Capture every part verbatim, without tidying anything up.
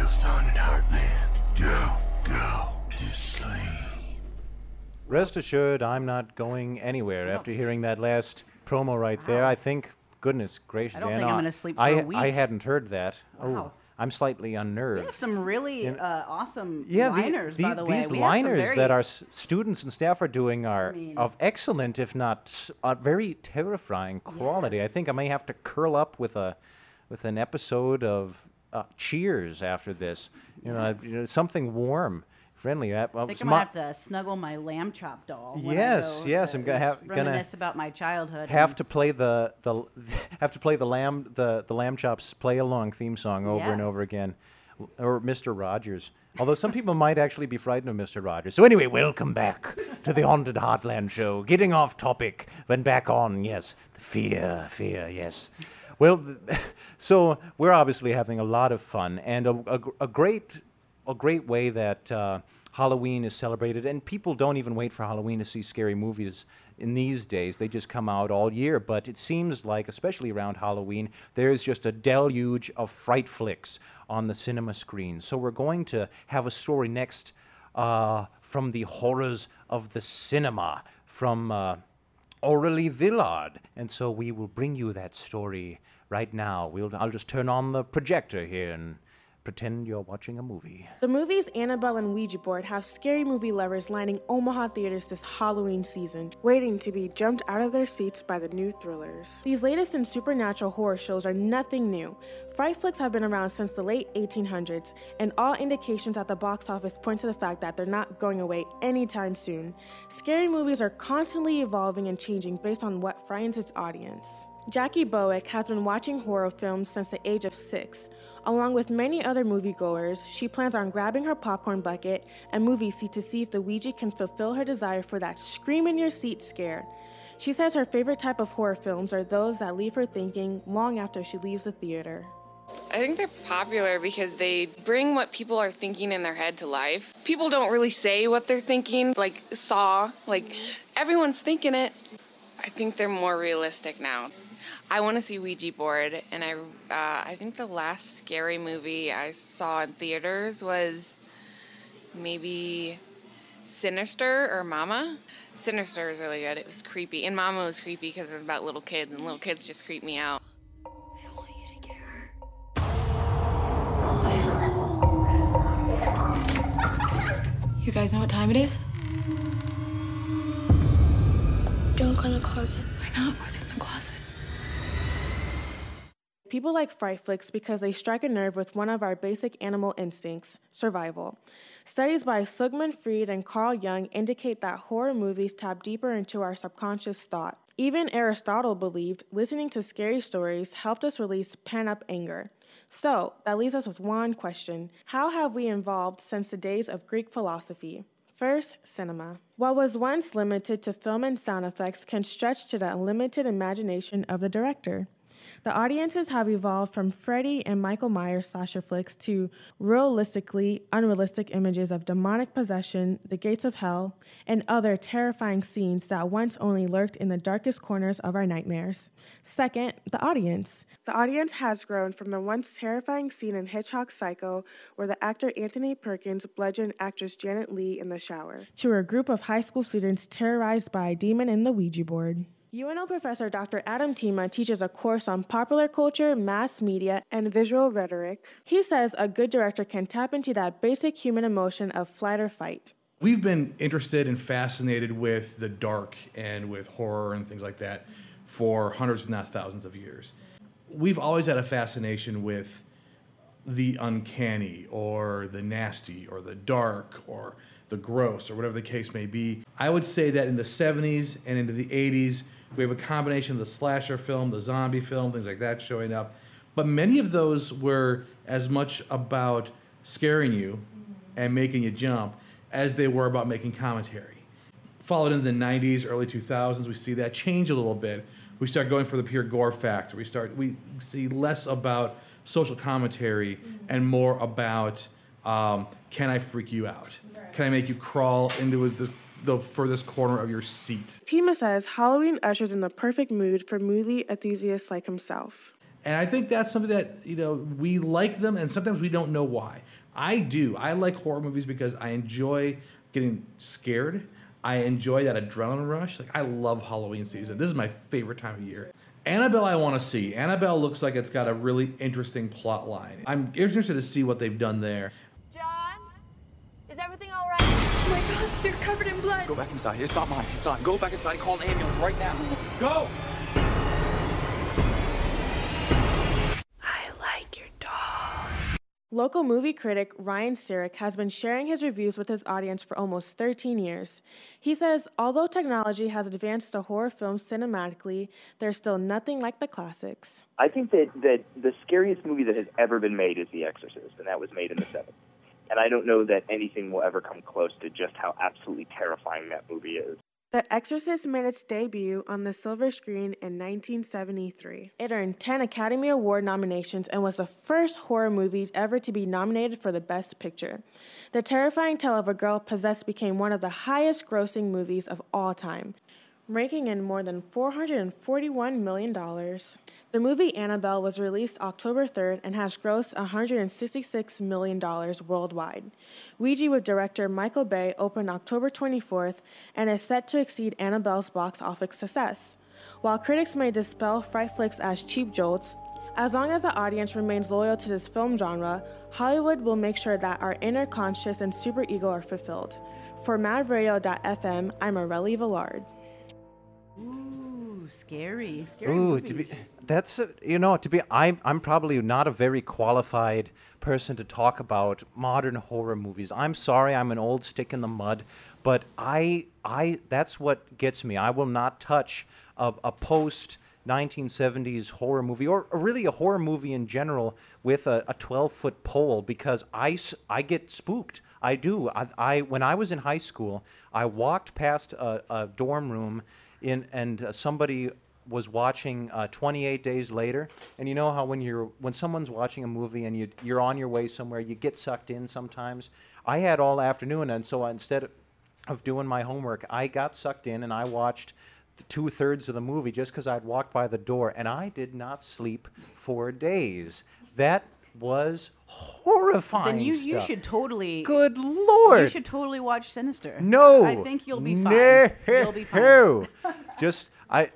Tales Haunted Heartland. Don't go to sleep. Rest assured, I'm not going anywhere after hearing that last promo right Wow. there. I think, goodness gracious, I don't Anna, think I'm gonna sleep for I, a week. I hadn't heard that. Wow. Oh, I'm slightly unnerved. We have some really You know- uh, awesome Yeah, the- liners, the- by the way. these We have some liners very- that our s- students and staff are doing are mean- of excellent, if not uh, very terrifying quality. I Yes. think I may have to curl up with a with an episode of uh, Cheers after this. You know, Yes. you know, something warm, friendly. Uh, well, I think so I'm my- gonna have to snuggle my lamb chop doll. When Yes, I go yes, to I'm gonna have- gonna reminisce about my childhood. have and- to play the the have to play the lamb the the lamb chops play along theme song over and over Yes. again, or Mister Rogers. Although some people might actually be frightened of Mister Rogers. So anyway, welcome back to the Haunted Heartland show. Getting off topic, but back on. Yes, the fear, fear. Yes. Well, th- so we're obviously having a lot of fun, and a, a, gr- a great a great way that uh, Halloween is celebrated, and people don't even wait for Halloween to see scary movies in these days. They just come out all year, but it seems like, especially around Halloween, there's just a deluge of fright flicks on the cinema screen. So we're going to have a story next uh, from the horrors of the cinema, from uh, Aurélie Villard. And so we will bring you that story right now. We'll, I'll just turn on the projector here and pretend you're watching a movie. The movies Annabelle and Ouija Board have scary movie lovers lining Omaha theaters this Halloween season, waiting to be jumped out of their seats by the new thrillers. These latest in supernatural horror shows are nothing new. Fright flicks have been around since the late eighteen hundreds, and all indications at the box office point to the fact that they're not going away anytime soon. Scary movies are constantly evolving and changing based on what frightens its audience. Jackie Bowick has been watching horror films since the age of six. Along with many other moviegoers, she plans on grabbing her popcorn bucket and movie seat to see if the Ouija can fulfill her desire for that scream-in-your-seat scare. She says her favorite type of horror films are those that leave her thinking long after she leaves the theater. I think they're popular because they bring what people are thinking in their head to life. People don't really say what they're thinking, like Saw, like everyone's thinking it. I think they're more realistic now. I want to see Ouija Board, and I uh, I think the last scary movie I saw in theaters was maybe Sinister or Mama. Sinister was really good. It was creepy, and Mama was creepy because it was about little kids, and little kids just creep me out. I don't want you to get hurt. You guys know what time it is? Don't go in the closet. Why not? What's in the closet? People like fright flicks because they strike a nerve with one of our basic animal instincts, survival. Studies by Sigmund Freud and Carl Jung indicate that horror movies tap deeper into our subconscious thought. Even Aristotle believed listening to scary stories helped us release pent-up anger. So, that leaves us with one question. How have we evolved since the days of Greek philosophy? First, cinema. What was once limited to film and sound effects can stretch to the unlimited imagination of the director. The audiences have evolved from Freddy and Michael Myers slasher flicks to realistically unrealistic images of demonic possession, the gates of hell, and other terrifying scenes that once only lurked in the darkest corners of our nightmares. Second, the audience. The audience has grown from the once terrifying scene in Hitchcock's Psycho, where the actor Anthony Perkins bludgeoned actress Janet Leigh in the shower, to a group of high school students terrorized by a demon in the Ouija board. U N O professor Doctor Adam Tima teaches a course on popular culture, mass media, and visual rhetoric. He says a good director can tap into that basic human emotion of flight or fight. We've been interested and fascinated with the dark and with horror and things like that for hundreds, if not thousands of years. We've always had a fascination with the uncanny or the nasty or the dark or the gross or whatever the case may be. I would say that in the seventies and into the eighties, we have a combination of the slasher film, the zombie film, things like that showing up. But many of those were as much about scaring you and making you jump as they were about making commentary. Followed in the nineties, early two thousands, we see that change a little bit. We start going for the pure gore factor. We start we see less about social commentary and more about um, can I freak you out? Can I make you crawl into the, the furthest corner of your seat? Tima says Halloween ushers in the perfect mood for movie enthusiasts like himself. And I think that's something that, you know, we like them, and sometimes we don't know why. I do. I like horror movies because I enjoy getting scared. I enjoy that adrenaline rush. Like, I love Halloween season. This is my favorite time of year. Annabelle I want to see. Annabelle looks like it's got a really interesting plot line. I'm interested to see what they've done there. John? Is everything all right? Oh my God, you're covered in blood. Go back inside. It's not mine. It's not. Go back inside and call an ambulance right now. Go! I like your dolls. Local movie critic Ryan Sirik has been sharing his reviews with his audience for almost thirteen years. He says, although technology has advanced the horror films cinematically, there's still nothing like the classics. I think that, that the scariest movie that has ever been made is The Exorcist, and that was made in the seventies. And I don't know that anything will ever come close to just how absolutely terrifying that movie is. The Exorcist made its debut on the silver screen in nineteen seventy-three. It earned ten Academy Award nominations and was the first horror movie ever to be nominated for the Best Picture. The terrifying tale of a girl possessed became one of the highest grossing movies of all time, ranking in more than four hundred forty-one million dollars. The movie Annabelle was released October third and has grossed one hundred sixty-six million dollars worldwide. Ouija with director Michael Bay opened October twenty-fourth and is set to exceed Annabelle's box office success. While critics may dispel fright flicks as cheap jolts, as long as the audience remains loyal to this film genre, Hollywood will make sure that our inner conscious and superego are fulfilled. For Mad Radio dot f m, I'm Aurelie Villard. Ooh, scary, scary Ooh, movies. to be, that's a, you know to be I'm I'm probably not a very qualified person to talk about modern horror movies. I'm sorry, I'm an old stick in the mud, but I I that's what gets me. I will not touch a, a post nineteen seventies horror movie, or, or really a horror movie in general, with a, a twelve-foot pole, because I, s- I get spooked. I do. I, I when I was in high school, I walked past a, a dorm room in and uh, somebody was watching uh, twenty-eight Days Later, and you know how when you're when someone's watching a movie and you you're on your way somewhere, you get sucked in sometimes. I had all afternoon, and so instead of doing my homework, I got sucked in and I watched two thirds of the movie just because I'd walked by the door, and I did not sleep for days. That was horrifying. Then you, stuff. you should totally. Good Lord. You should totally watch Sinister. No. I think you'll be fine. No. You'll be fine. Just I,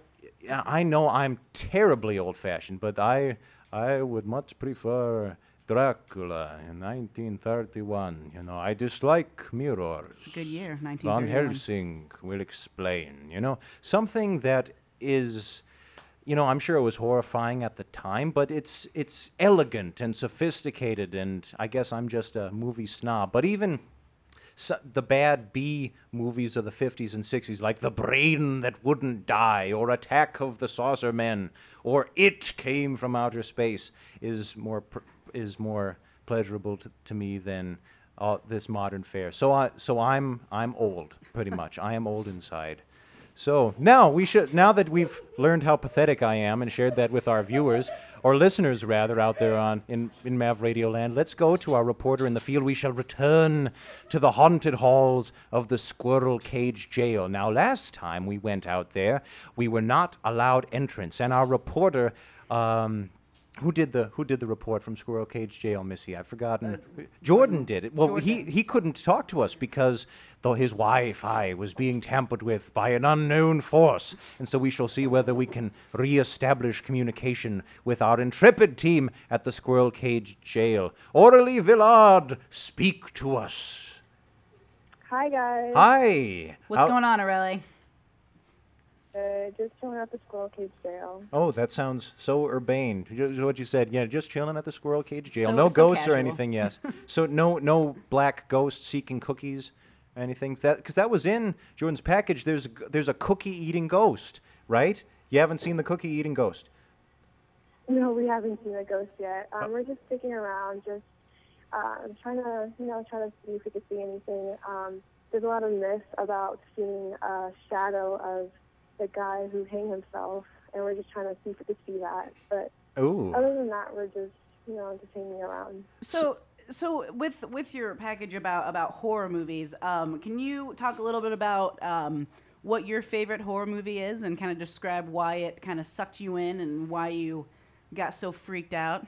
I know I'm terribly old-fashioned, but I, I would much prefer Dracula in nineteen thirty-one. You know, I dislike mirrors. It's a good year, nineteen Van thirty-one. Helsing will explain. You know, something that is, you know, I'm sure it was horrifying at the time, but it's it's elegant and sophisticated, and I guess I'm just a movie snob. But even so, the bad B movies of the fifties and sixties, like The Brain That Wouldn't Die, or Attack of the Saucer Men, or It Came from Outer Space, is more pr- is more pleasurable to, to me than uh, this modern fare. So I so I'm I'm old, pretty much. I am old inside. So now we should now that we've learned how pathetic I am and shared that with our viewers, or listeners rather, out there on in, in Mav Radio Land, let's go to our reporter in the field. We shall return to the haunted halls of the Squirrel Cage Jail. Now, last time we went out there, we were not allowed entrance, and our reporter, um, who did the who did the report from Squirrel Cage Jail, Missy? I've forgotten. Uh, Jordan did it. Well, he he couldn't talk to us because though his Wi-Fi was being tampered with by an unknown force, and so we shall see whether we can re-establish communication with our intrepid team at the Squirrel Cage Jail. Aurelie Villard, speak to us. Hi, guys. Hi. What's How- going on, Aurelie? Uh, just chilling at the Squirrel Cage Jail. Oh, that sounds so urbane. Just what you said. Yeah, just chilling at the Squirrel Cage Jail. So- no so ghosts or casual. anything. Yes. So no no black ghosts seeking cookies, or anything. That because that was in Jordan's package. There's a, there's a cookie eating ghost, right? You haven't seen the cookie eating ghost. No, we haven't seen a ghost yet. Um, we're just sticking around, just uh, trying to, you know, try to see if we could see anything. Um, there's a lot of myths about seeing a shadow of the guy who hanged himself, and we're just trying to see if we could see that. But Ooh. other than that, we're just, you know, just hanging around. So, so with with your package about about horror movies, um, can you talk a little bit about um, what your favorite horror movie is, and kind of describe why it kind of sucked you in, and why you got so freaked out?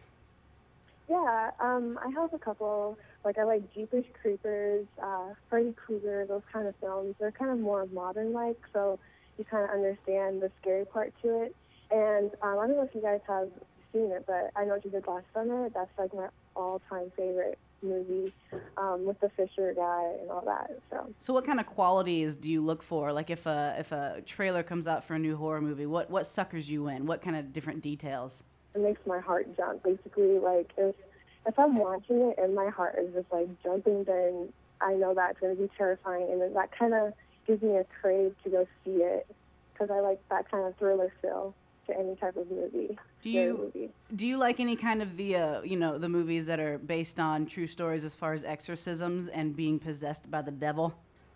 Yeah, um, I have a couple. Like, I like Jeepers Creepers, uh, Freddy Krueger, those kind of films. They're kind of more modern-like, so you kind of understand the scary part to it. And um, I don't know if you guys have seen it, but I Know What You Did Last Summer. That's like my all-time favorite movie, um, with the Fisher guy and all that. So. So, what kind of qualities do you look for? Like, if a if a trailer comes out for a new horror movie, what what suckers you in? What kind of different details? It makes my heart jump. Basically, like if if I'm watching it and my heart is just like jumping, then I know that's going to be terrifying, and then that kind of gives me a crave to go see it because I like that kind of thriller feel to any type of movie. Do you movie. do you like any kind of the uh, you know the movies that are based on true stories as far as exorcisms and being possessed by the devil?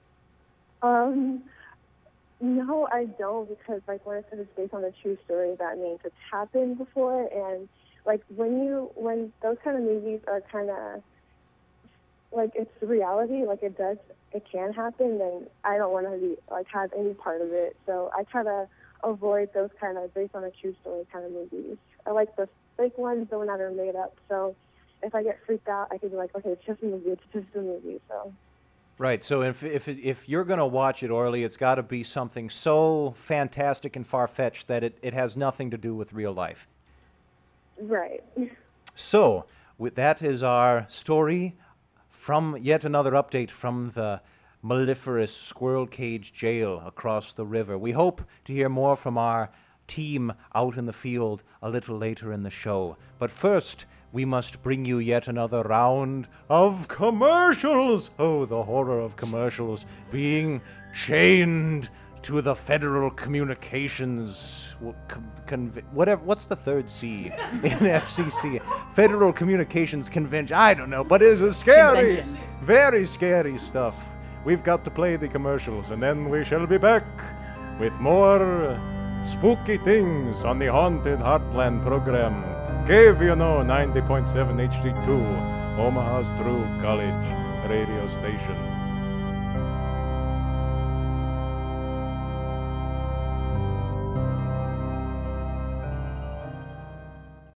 Um. No, I don't, because like when I said it's based on a true story, that means it's happened before, and like when you when those kind of movies are kind of like it's reality, like it does, it can happen, then I don't want to be like have any part of it. So I try to avoid those kind of based on a true story kind of movies. I like the fake ones, the ones that are made up. So if I get freaked out, I can be like, okay, it's just a movie, it's just a movie. So. Right. So if if if you're gonna watch it, Orly, it's got to be something so fantastic and far-fetched that it, it has nothing to do with real life. Right. So with that is our story from yet another update from the Maleferous Squirrel Cage Jail across the river. We hope to hear more from our team out in the field a little later in the show. But first, we must bring you yet another round of commercials. Oh, the horror of commercials. Being chained to the Federal Communications, conv- whatever. What's the third C in F C C? Federal Communications Convention. I don't know, but it's a scary, Convention. very scary stuff. We've got to play the commercials, and then we shall be back with more spooky things on the Haunted Heartland program. K V N O ninety point seven H D two, Omaha's true college radio station.